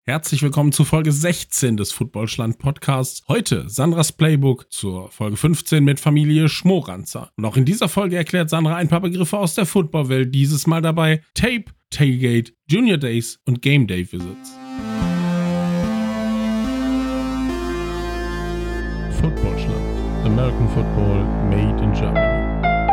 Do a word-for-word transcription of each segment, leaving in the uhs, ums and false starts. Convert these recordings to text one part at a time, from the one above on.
Herzlich willkommen zu Folge sechzehn des Footballschland Podcasts. Heute Sandras Playbook zur Folge fünfzehn mit Familie Schmoranzer. Und auch in dieser Folge erklärt Sandra ein paar Begriffe aus der Footballwelt. Dieses Mal dabei Tape, Tailgate, Junior Days und Game Day Visits. Footballschland. American Football made in Germany.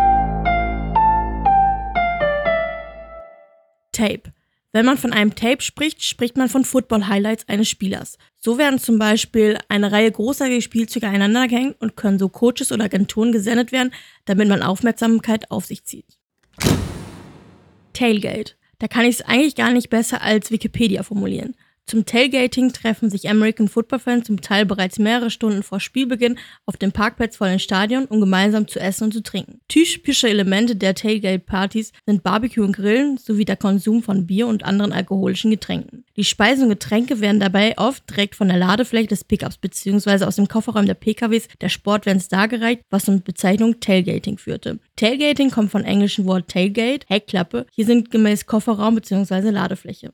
Tape. Wenn man von einem Tape spricht, spricht man von Football-Highlights eines Spielers. So werden zum Beispiel eine Reihe großartiger Spielzüge aneinander gehängt und können so Coaches oder Agenturen gesendet werden, damit man Aufmerksamkeit auf sich zieht. Tailgate. Da kann ich es eigentlich gar nicht besser als Wikipedia formulieren. Zum Tailgating treffen sich American Football-Fans zum Teil bereits mehrere Stunden vor Spielbeginn auf dem Parkplatz vor dem Stadion, um gemeinsam zu essen und zu trinken. Typische Elemente der Tailgate-Partys sind Barbecue und Grillen sowie der Konsum von Bier und anderen alkoholischen Getränken. Die Speisen und Getränke werden dabei oft direkt von der Ladefläche des Pickups bzw. aus dem Kofferraum der P K Ws der Sportvans dargereicht, was zur Bezeichnung Tailgating führte. Tailgating kommt vom englischen Wort Tailgate, Heckklappe, hier sind gemäß Kofferraum bzw. Ladefläche.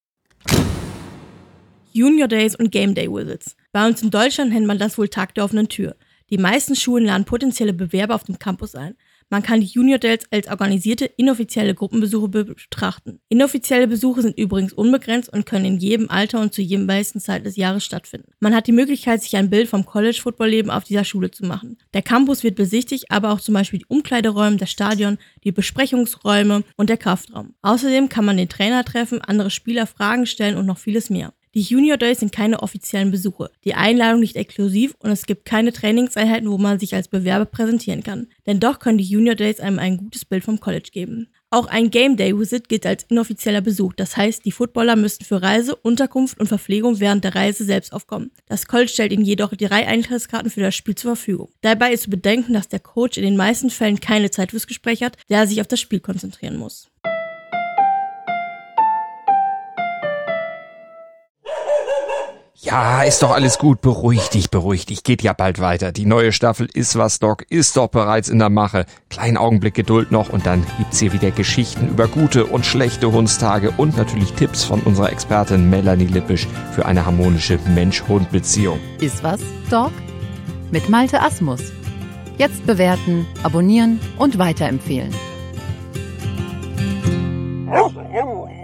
Junior Days und Game Day Visits. Bei uns in Deutschland nennt man das wohl Tag der offenen Tür. Die meisten Schulen laden potenzielle Bewerber auf dem Campus ein. Man kann die Junior Days als organisierte, inoffizielle Gruppenbesuche betrachten. Inoffizielle Besuche sind übrigens unbegrenzt und können in jedem Alter und zu jedem meisten Zeit des Jahres stattfinden. Man hat die Möglichkeit, sich ein Bild vom College-Football-Leben auf dieser Schule zu machen. Der Campus wird besichtigt, aber auch zum Beispiel die Umkleideräume, das Stadion, die Besprechungsräume und der Kraftraum. Außerdem kann man den Trainer treffen, andere Spieler Fragen stellen und noch vieles mehr. Die Junior Days sind keine offiziellen Besuche. Die Einladung nicht exklusiv und es gibt keine Trainingseinheiten, wo man sich als Bewerber präsentieren kann. Denn doch können die Junior Days einem ein gutes Bild vom College geben. Auch ein Game Day Visit gilt als inoffizieller Besuch. Das heißt, die Footballer müssten für Reise, Unterkunft und Verpflegung während der Reise selbst aufkommen. Das College stellt ihnen jedoch drei Eintrittskarten für das Spiel zur Verfügung. Dabei ist zu bedenken, dass der Coach in den meisten Fällen keine Zeit fürs Gespräch hat, da er sich auf das Spiel konzentrieren muss. Ja, ist doch alles gut. Beruhig dich, beruhig dich. Geht ja bald weiter. Die neue Staffel Ist was, Doc ist doch bereits in der Mache. Kleinen Augenblick Geduld noch und dann gibt's hier wieder Geschichten über gute und schlechte Hundstage und natürlich Tipps von unserer Expertin Melanie Lippisch für eine harmonische Mensch-Hund-Beziehung. Ist was, Doc? Mit Malte Asmus. Jetzt bewerten, abonnieren und weiterempfehlen.